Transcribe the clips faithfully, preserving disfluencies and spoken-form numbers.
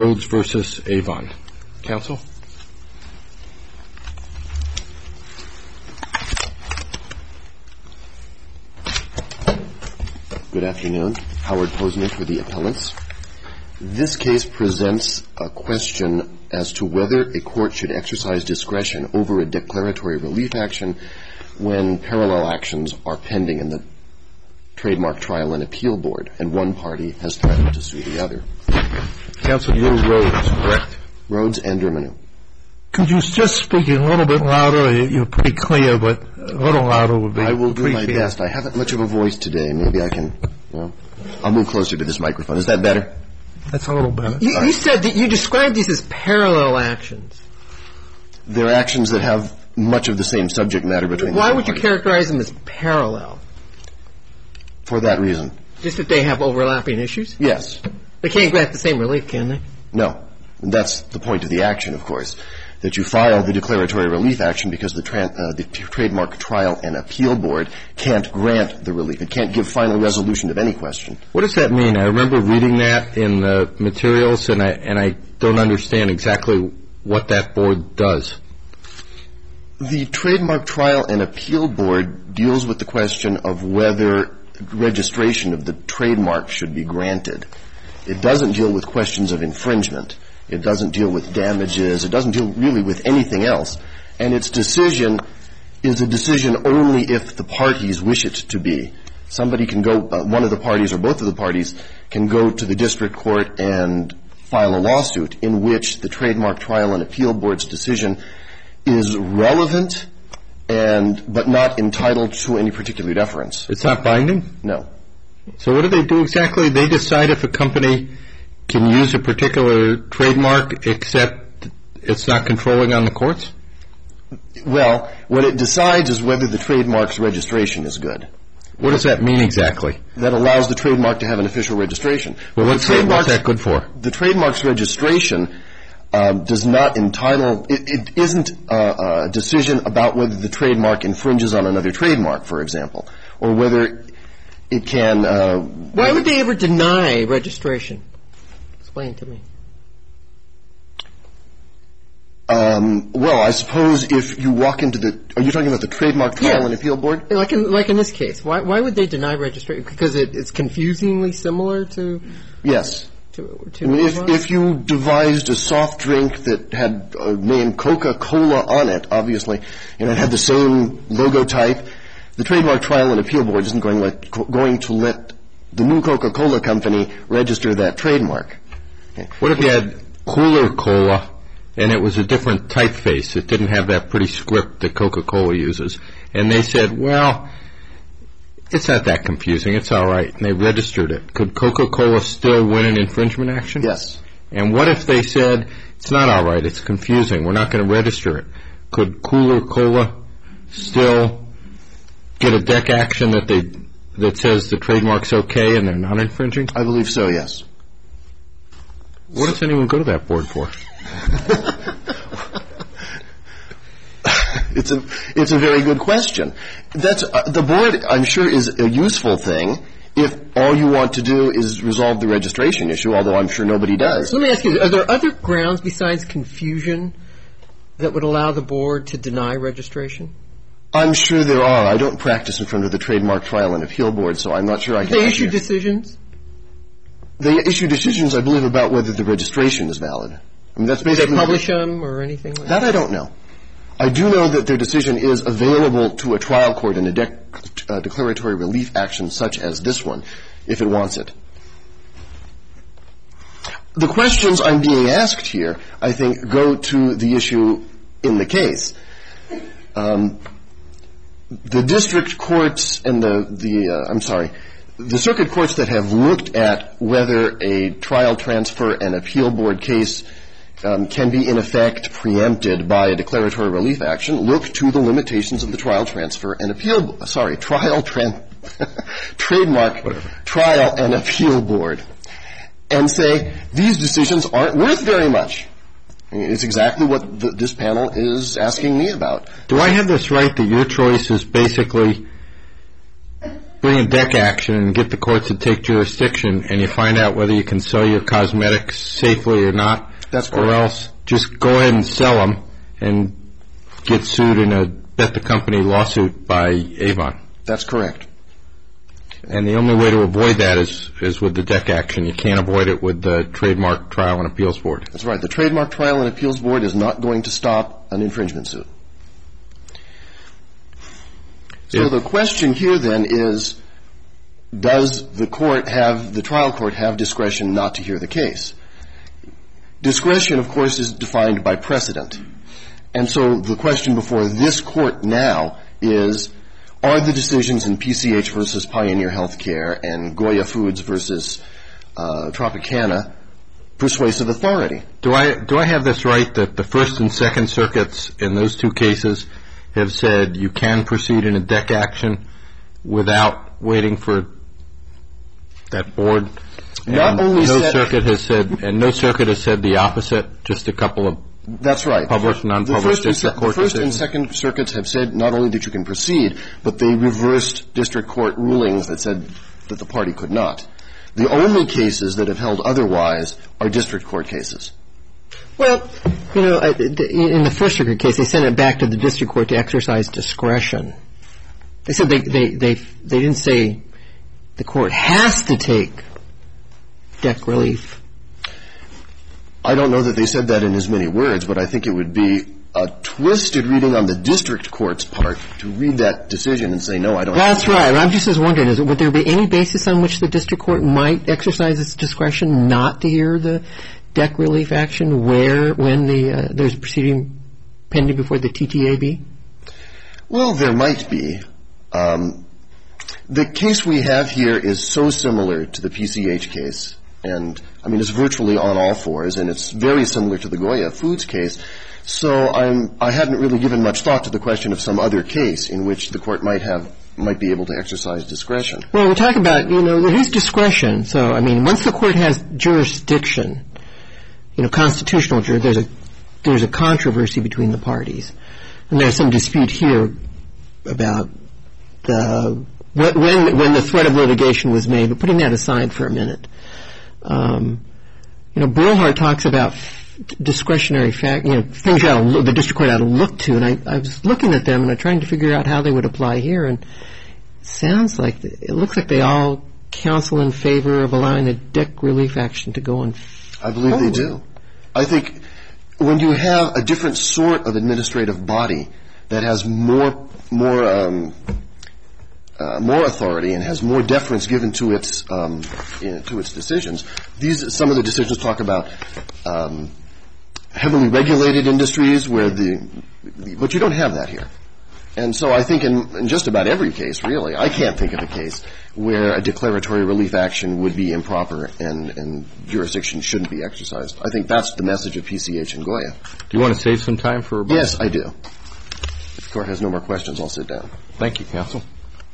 Rhodes versus Avon. Counsel? Good afternoon. Howard Posner for the appellants. This case presents a question as to whether a court should exercise discretion over a declaratory relief action when parallel actions are pending in the Trademark Trial and Appeal Board, and one party has threatened to sue the other. Counsel, you're Rhodes, correct? Rhodes and Dermanu. Could you just speak a little bit louder? You're pretty clear, but a little louder would be I will do my appreciated. best. I haven't much of a voice today. Maybe I can, well, I'll move closer to this microphone. Is that better? That's a little better. You, you said that you described these as parallel actions. They're actions that have much of the same subject matter between Why the two would you parties. characterize them as parallel? For that reason. Just that they have overlapping issues? Yes. They can't grant the same relief, can they? No. And that's the point of the action, of course, that you file the declaratory relief action because the, tra- uh, the Trademark Trial and Appeal Board can't grant the relief. It can't give final resolution of any question. What does that mean? I remember reading that in the materials, and I and I don't understand exactly what that board does. The Trademark Trial and Appeal Board deals with the question of whether registration of the trademark should be granted. It doesn't deal with questions of infringement. It doesn't deal with damages. It doesn't deal really with anything else. And its decision is a decision only if the parties wish it to be. Somebody can go, uh, one of the parties or both of the parties can go to the district court and file a lawsuit in which the Trademark Trial and Appeal Board's decision is relevant and but not entitled to any particular deference. It's not binding? No. So what do they do exactly? They decide if a company can use a particular trademark except it's not controlling on the courts? Well, what it decides is whether the trademark's registration is good. What does that mean exactly? That allows the trademark to have an official registration. Well, what's, that, what's that good for? The trademark's registration um, does not entitle, it, it isn't a, a decision about whether the trademark infringes on another trademark, for example, or whether it can... Uh, Why would they ever deny registration? Explain to me. Um, well, I suppose if you walk into the... Are you talking about the Trademark Trial Yeah. and Appeal Board? Like in, like in this case. Why, why would they deny registration? Because it, it's confusingly similar to... Yes. To, to I mean, if, if you devised a soft drink that had a name Coca-Cola on it, obviously, and it had the same logo type, the Trademark Trial and Appeal Board isn't going, let, going to let the new Coca-Cola company register that trademark. Okay. What if you had Cooler Cola and it was a different typeface? It didn't have that pretty script that Coca-Cola uses. And they said, well, it's not that confusing. It's all right. And they registered it. Could Coca-Cola still win an infringement action? Yes. And what if they said, it's not all right. It's confusing. We're not going to register it. Could Cooler Cola still get a deck action that they that says the trademark's okay and they're not infringing? I believe so, yes. What does anyone go to that board for? It's a it's a very good question. That's uh, the board, I'm sure, is a useful thing if all you want to do is resolve the registration issue, although I'm sure nobody does. Let me ask you, are there other grounds besides confusion that would allow the board to deny registration? I'm sure there are. I don't practice in front of the Trademark Trial and Appeal Board, so I'm not sure I can... They issue decisions? They issue decisions, I believe, about whether the registration is valid. I mean, that's Do they basically... publish them or anything like that? That I don't know. I do know that their decision is available to a trial court in a dec- uh, declaratory relief action such as this one, if it wants it. The questions I'm being asked here, I think, go to the issue in the case. Um, the district courts and the, the uh, I'm sorry, the circuit courts that have looked at whether a trial transfer and appeal board case um, can be in effect preempted by a declaratory relief action look to the limitations of the trial transfer and appeal, sorry, trial tran- trademark Whatever. Trial and Appeal Board and say these decisions aren't worth very much. It's exactly what the, this panel is asking me about. Do I have this right that your choice is basically bring a deck action and get the court to take jurisdiction, and you find out whether you can sell your cosmetics safely or not. That's correct. Or else just go ahead and sell them and get sued in a bet the company lawsuit by Avon. That's correct. And the only way to avoid that is, is with the deck action. You can't avoid it with the Trademark Trial and Appeals Board. That's right. The Trademark Trial and Appeals Board is not going to stop an infringement suit. So If, the question here then is, does the court have, the trial court have discretion not to hear the case? Discretion, of course, is defined by precedent. And so the question before this court now is, are the decisions in P C H versus Pioneer Healthcare and Goya Foods versus uh, Tropicana persuasive authority? do I do I have this right that the First and Second Circuits in those two cases have said you can proceed in a deck action without waiting for that board? Not and only no said- circuit has said, and no circuit has said the opposite. Just a couple of That's right. published, The non-published first, and, district se- court the first and decisions. second circuits have said not only that you can proceed, but they reversed district court rulings that said that the party could not. The only cases that have held otherwise are district court cases. Well, you know, I- th- in the First Circuit case, they sent it back to the district court to exercise discretion. They said they, they, they, they didn't say the court has to take deck relief. I don't know that they said that in as many words, but I think it would be a twisted reading on the district court's part to read that decision and say, no, I don't. That's right. I'm just as wondering, is, would there be any basis on which the district court might exercise its discretion not to hear the deck relief action where, when the uh, there's a proceeding pending before the T T A B? Well, there might be. Um, the case we have here is so similar to the P C H case, and, I mean, it's virtually on all fours, and it's very similar to the Goya Foods case. So I'm, I hadn't really given much thought to the question of some other case in which the court might have, might be able to exercise discretion. Well, we talk about, you know, there is discretion. So, I mean, once the court has jurisdiction, you know, constitutional jurisdiction, there's a, there's a controversy between the parties. And there's some dispute here about the, when, when the threat of litigation was made, but putting that aside for a minute. Um, you know, Brillhart talks about discretionary fact, you know, things you ought to look, the district court ought to look to, and I, I was looking at them and I'm trying to figure out how they would apply here, and it sounds like, it looks like they all counsel in favor of allowing the deck relief action to go on. I believe they do. I think when you have a different sort of administrative body that has more, more, um, Uh, more authority and has more deference given to its um, in, to its decisions. These some of the decisions talk about um, heavily regulated industries where the, but you don't have that here. And so I think in, in just about every case, really, I can't think of a case where a declaratory relief action would be improper and, and jurisdiction shouldn't be exercised. I think that's the message of P C H and Goya. Do you want to save some time for rebuttal? Yes, I do. If the court has no more questions, I'll sit down. Thank you, counsel.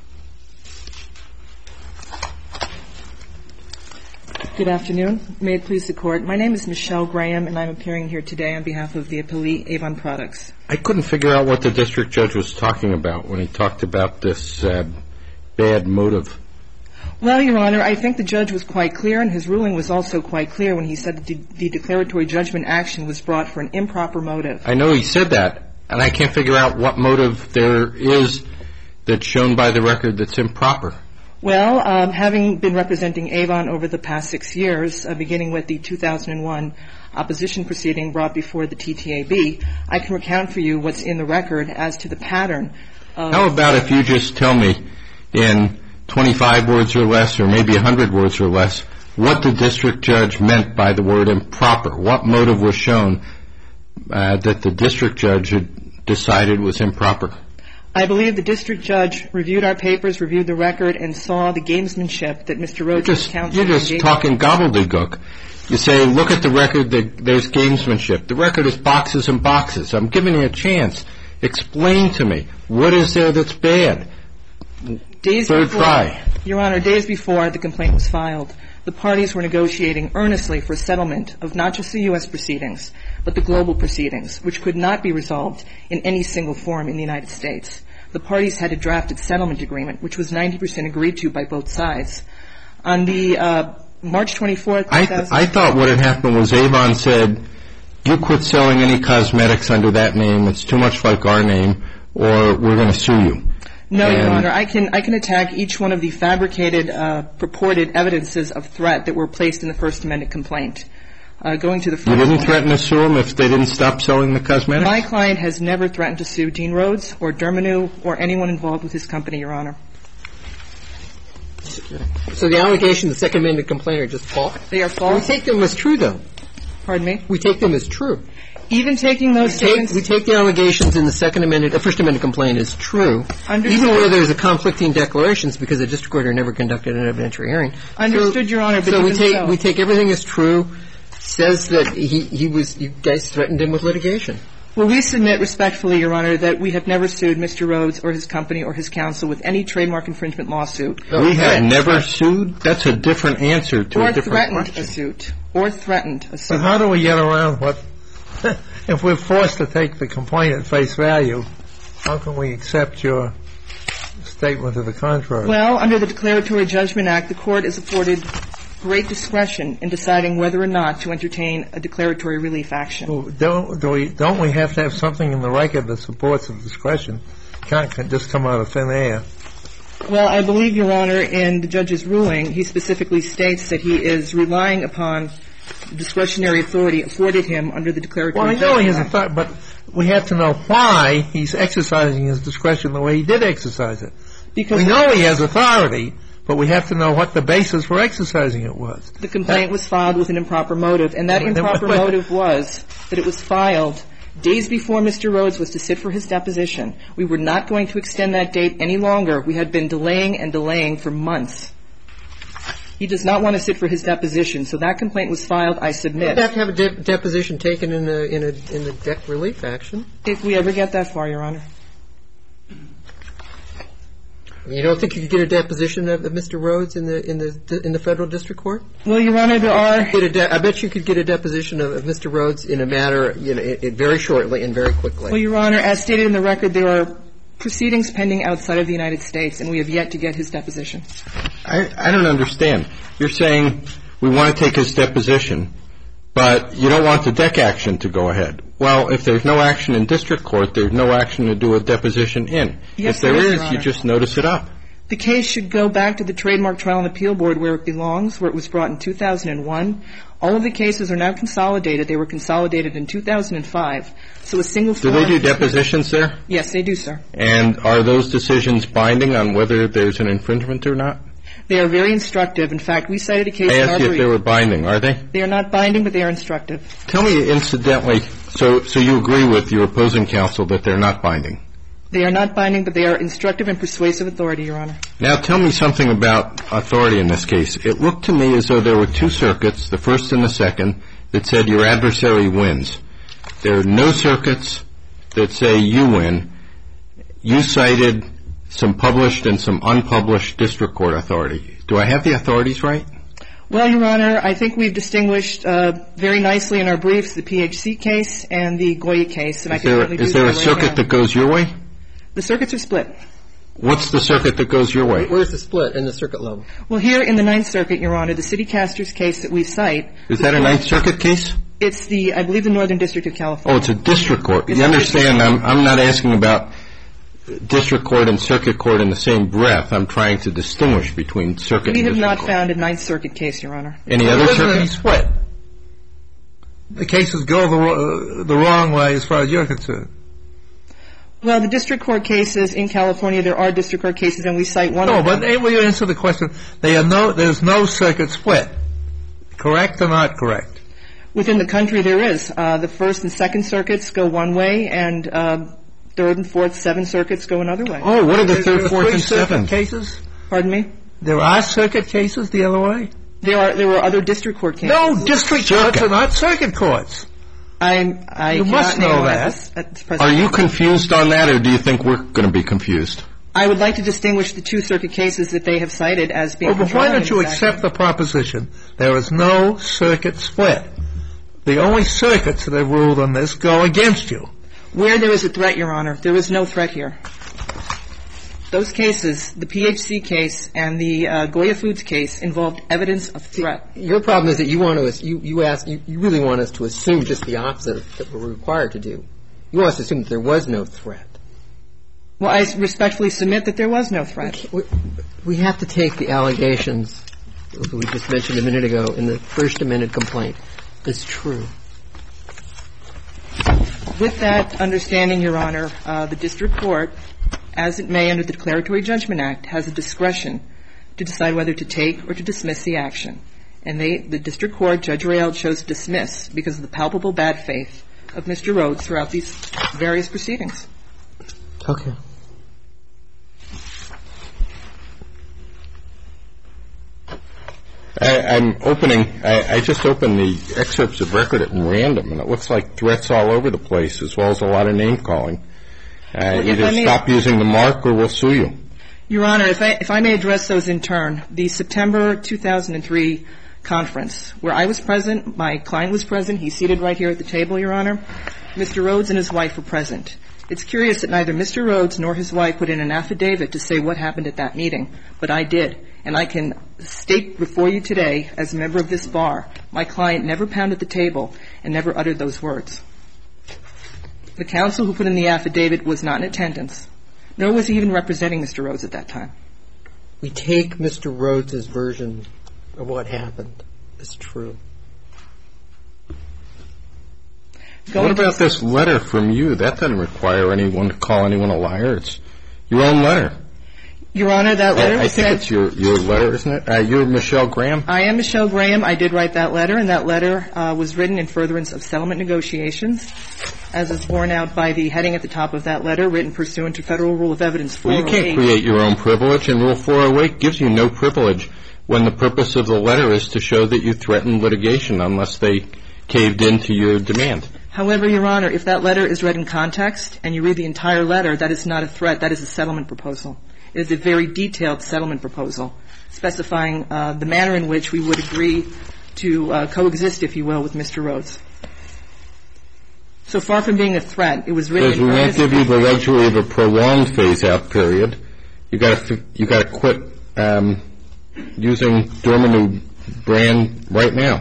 Good afternoon. May it please the Court. My name is Michelle Graham, and I'm appearing here today on behalf of the appellee Avon Products. I couldn't figure out what the district judge was talking about when he talked about this uh, bad motive. Well, Your Honor, I think the judge was quite clear, and his ruling was also quite clear when he said that the, the declaratory judgment action was brought for an improper motive. I know he said that, and I can't figure out what motive there is that's shown by the record that's improper. Well, um, having been representing Avon over the past six years, uh, beginning with the two thousand one opposition proceeding brought before the T T A B, I can recount for you what's in the record as to the pattern of... How about if you just tell me in twenty-five words or less, or maybe one hundred words or less, what the district judge meant by the word improper? What motive was shown uh, that the district judge had decided was improper? I believe the district judge reviewed our papers, reviewed the record, and saw the gamesmanship that Mister Rhodes' counsel... You're just talking gobbledygook. You say, look at the record, there's gamesmanship. The record is boxes and boxes. I'm giving you a chance. Explain to me, what is there that's bad? Days Third before, try. Your Honor, days before the complaint was filed, the parties were negotiating earnestly for settlement of not just the U S proceedings, but the global proceedings, which could not be resolved in any single forum in the United States. the parties had a drafted settlement agreement, which was ninety percent agreed to by both sides. On the uh, March twenty-fourth, I, th- I thought what had happened was Avon said, you quit selling any cosmetics under that name, it's too much like our name, or we're going to sue you. No, and Your Honor. I can I can attack each one of the fabricated, uh, purported evidences of threat that were placed in the First Amendment complaint. Uh, going to the first You didn't one. threaten to sue them if they didn't stop selling the cosmetics? My client has never threatened to sue Dean Rhodes or Dermanu or anyone involved with his company, Your Honor. So the allegations of the Second Amendment complaint are just false? They are false. We take them as true, though. Pardon me? We take them as true. Even taking those We take, statements... we take the allegations in the Second Amendment, the First Amendment complaint as true, Understood. even where there's a conflicting declarations because the district court never conducted an evidentiary hearing. Understood, so, Your Honor, but so we even take so. we take everything as true. Says that he he was you guys threatened him with litigation. Well, we submit respectfully, Your Honor, that we have never sued Mister Rhodes or his company or his counsel with any trademark infringement lawsuit. We have never sued? That's a different answer to or a different threatened question. a suit. Or threatened a But suit. how do we get around what, if we're forced to take the complaint at face value, how can we accept your statement to the contrary? Well, under the Declaratory Judgment Act, the court is afforded great discretion in deciding whether or not to entertain a declaratory relief action. Well, don't, do we, don't we have to have something in the record that supports the discretion? Can't just come out of thin air. Well, I believe, Your Honor, in the judge's ruling, he specifically states that he is relying upon discretionary authority afforded him under the Declaratory Well, I Judgment know he has a Act. thought, but we have to know why he's exercising his discretion the way he did exercise it. Because We know he has authority, but we have to know what the basis for exercising it was. the complaint was filed with an improper motive, and that Wait, wait, improper wait. motive was that it was filed days before Mister Rhodes was to sit for his deposition. We were not going to extend that date any longer. We had been delaying and delaying for months. He does not want to sit for his deposition, so that complaint was filed, I submit. You'd have to have a de- deposition taken in a in a in the deck relief action. If we ever get that far, Your Honor. You don't think you could get a deposition of, of Mister Rhodes in the in the in the federal district court? Well, Your Honor, there are... Get a de- I bet you could get a deposition of, of Mister Rhodes in a matter, you know, it, it very shortly and very quickly. Well, Your Honor, as stated in the record, there are proceedings pending outside of the United States, and we have yet to get his deposition. I, I don't understand. You're saying we want to take his deposition, but you don't want the deck action to go ahead. Well, if there's no action in district court, there's no action to do a deposition in. Yes, if there there is, is, Your you Honor. just notice it up. The case should go back to the Trademark Trial and Appeal Board where it belongs, where it was brought in two thousand one. All of the cases are now consolidated. They were consolidated in two thousand five. So a single Do form... they do depositions there? Yes, they do, sir. And are those decisions binding on whether there's an infringement or not? They are very instructive. In fact, we cited a case I in our asked you if brief. they were binding. Are they? They are not binding, but they are instructive. Tell me incidentally, so, so you agree with your opposing counsel that they're not binding? They are not binding, but they are instructive and persuasive authority, Your Honor. Now tell me something about authority in this case. It looked to me as though there were two circuits, the first and the second, that said your adversary wins. There are no circuits that say you win. You cited some published and some unpublished district court authority. Do I have the authorities right? Well, Your Honor, I think we've distinguished uh, very nicely in our briefs the P H C case and the Goya case. And I Is can there, certainly is do there a that right circuit now. that goes your way? The circuits are split. What's the circuit that goes your way? Where's the split in the circuit level? Well, here in the Ninth Circuit, Your Honor, the City Casters case that we cite, Is that a Ninth Circuit case? it's the, I believe, the Northern District of Oh, California. it's a district court. It's You a understand, I'm, I'm not asking about district court and circuit court in the same breath. I'm trying to distinguish between circuit We and have district not court. found a Ninth Circuit case, Your Honor. Any other Isn't any circuit? split? The cases go the, ro- uh, the wrong way as far as you're concerned. Well, the district court cases in California, there are district court cases, and we cite one No, of but them. ain't will you answer the question? They are no, there's no circuit split. Correct or not correct? Within the country, there is. Uh, the First and Second Circuits go one way, and uh, Third and Fourth, Seventh Circuits go another way. Oh, what are the There third, are fourth, three and circuit seventh? cases? Pardon me? There are circuit cases the other way? There are there were other district court cases. No, district courts are not circuit courts. I'm, I You cannot must name know one at that. this- at this present Are you time. confused on that, or do you think we're going to be confused? I would like to distinguish the two circuit cases that they have cited as being Well, but why controlling don't you in this accept action. the proposition there is no circuit split? The only circuits that have ruled on this go against you. Where there is a threat, Your Honor, there is no threat here. Those cases, the P H C case and the uh, Goya Foods case, involved evidence of threat. Your problem is that you want to, you, you ask, you, you really want us to assume just the opposite of what we're required to do. You want us to assume that there was no threat. Well, I respectfully submit that there was no threat. We, we have to take the allegations that we just mentioned a minute ago in the First Amendment complaint as true. With that understanding, Your Honor, uh, the district court, as it may under the Declaratory Judgment Act, has a discretion to decide whether to take or to dismiss the action. And they, the district court, Judge Rael, chose to dismiss because of the palpable bad faith of Mister Rhodes throughout these various proceedings. Okay. I, I'm opening, I, I just opened the excerpts of record at random, and it looks like threats all over the place, as well as a lot of name-calling. Uh, well, either stop using the mark or we'll sue you. Your Honor, if I, if I may address those in turn, the September two thousand three conference, where I was present, my client was present, he's seated right here at the table, Your Honor, Mister Rhodes and his wife were present. It's curious that neither Mister Rhodes nor his wife put in an affidavit to say what happened at that meeting, but I did. And I can state before you today, as a member of this bar, my client never pounded the table and never uttered those words. The counsel who put in the affidavit was not in attendance, nor was he even representing Mister Rhodes at that time. We take Mister Rhodes' version of what happened as true. What about this letter from you? That doesn't require anyone to call anyone a liar. It's your own letter. Your Honor, that letter I, was I think sent. it's your, your letter, isn't it? Uh, you're Michelle Graham? I am Michelle Graham. I did write that letter, and that letter uh, was written in furtherance of settlement negotiations, as is borne out by the heading at the top of that letter, written pursuant to Federal Rule of Evidence four oh eight. Well, you can't create your own privilege, and Rule four oh eight gives you no privilege when the purpose of the letter is to show that you threatened litigation unless they caved into your demand. However, Your Honor, if that letter is read in context and you read the entire letter, that is not a threat. That is a settlement proposal. It is a very detailed settlement proposal specifying uh, the manner in which we would agree to uh, coexist, if you will, with Mister Rhodes. So far from being a threat, it was written Because in we won't earnest. give you the luxury of a prolonged phase-out period. You got to you got to quit um, using Dormanu brand right now.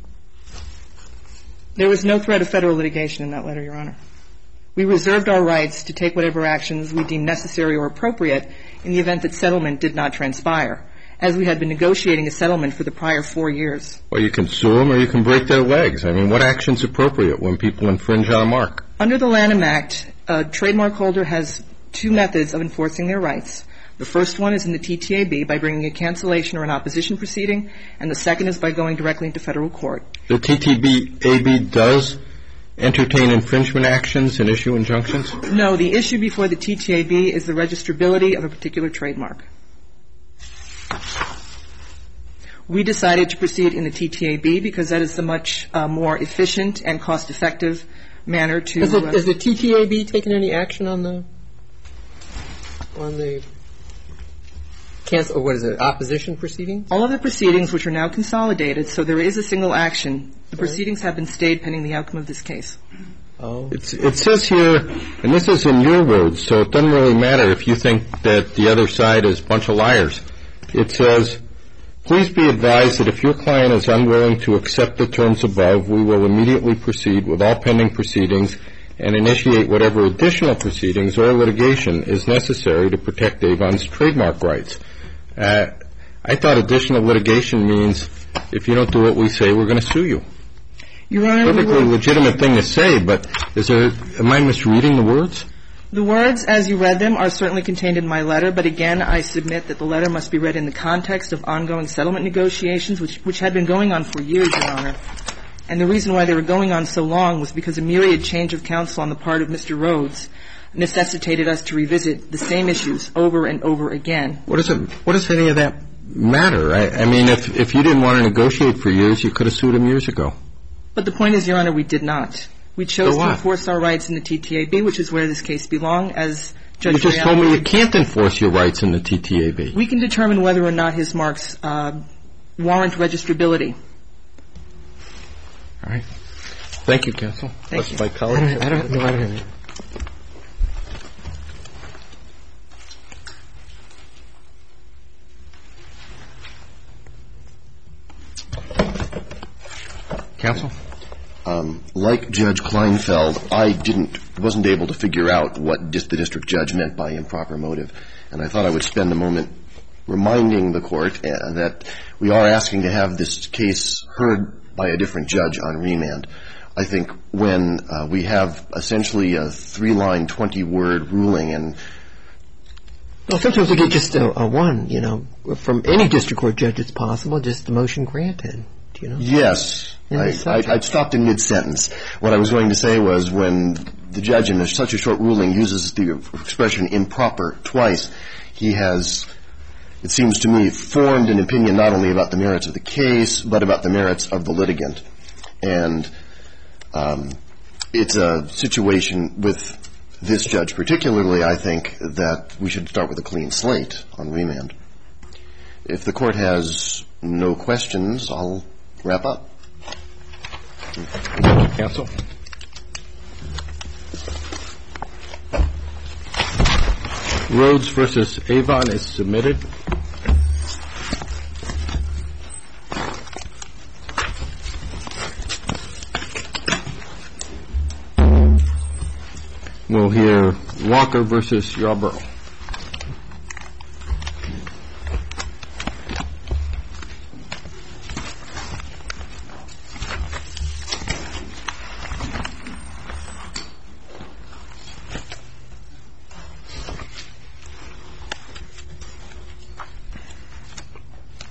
There was no threat of federal litigation in that letter, Your Honor. We reserved our rights to take whatever actions we deemed necessary or appropriate in the event that settlement did not transpire, as we had been negotiating a settlement for the prior four years. Well, you can sue them or you can break their legs. I mean, what action's appropriate when people infringe on a mark? Under the Lanham Act, a trademark holder has two methods of enforcing their rights. The first one is in the T T A B by bringing a cancellation or an opposition proceeding, and the second is by going directly into federal court. The T T A B does entertain infringement actions and issue injunctions? No, the issue before the T T A B is the registrability of a particular trademark. We decided to proceed in the T T A B because that is the much uh, more efficient and cost-effective manner to... Has, it, uh, has the T T A B taken any action on the on the cancel, or what is it, opposition proceedings? all of the proceedings, which are now consolidated, so there is a single action. The proceedings have been stayed pending the outcome of this case. Oh. It's, it says here, and this is in your words, so it doesn't really matter if you think that the other side is a bunch of liars. It says, please be advised that if your client is unwilling to accept the terms above, we will immediately proceed with all pending proceedings and initiate whatever additional proceedings or litigation is necessary to protect Avon's trademark rights. Uh, I thought additional litigation means if you don't do what we say, we're going to sue you. Your Honor, we Perfectly will- legitimate thing to say, but is there, am I misreading the words? The words, as you read them, are certainly contained in my letter, but again, I submit that the letter must be read in the context of ongoing settlement negotiations, which, which had been going on for years, Your Honor. And the reason why they were going on so long was because a myriad change of counsel on the part of Mister Rhodes necessitated us to revisit the same issues over and over again. What does it, what does any of that matter? I, I mean, if, if you didn't want to negotiate for years, you could have sued him years ago. But the point is, Your Honor, we did not. We chose So to what? enforce our rights in the T T A B, which is where this case belonged, as Judge You just Real- told me you can't enforce your rights in the T T A B. We can determine whether or not his marks uh, warrant registrability. All right. Thank you, counsel. Thank That's you. my I colleague. don't, I don't know. I don't know. Counsel? Um, like Judge Kleinfeld, I didn't, wasn't able to figure out what dis- the district judge meant by improper motive. And I thought I would spend a moment reminding the court uh, that we are asking to have this case heard by a different judge on remand. I think when uh, we have essentially a three-line, twenty-word ruling and Well, sometimes we get just a, a one, you know, from any district court judge it's possible, just the motion granted, you know? Yes. I, I, I stopped in mid-sentence. What I was going to say was when the judge in such a short ruling uses the expression improper twice, he has, it seems to me, formed an opinion not only about the merits of the case, but about the merits of the litigant. And um, it's a situation with this judge particularly, I think, that we should start with a clean slate on remand. If the court has no questions, I'll wrap up. Counsel? Rhodes versus Avon is submitted. We'll hear Walker versus Yarborough.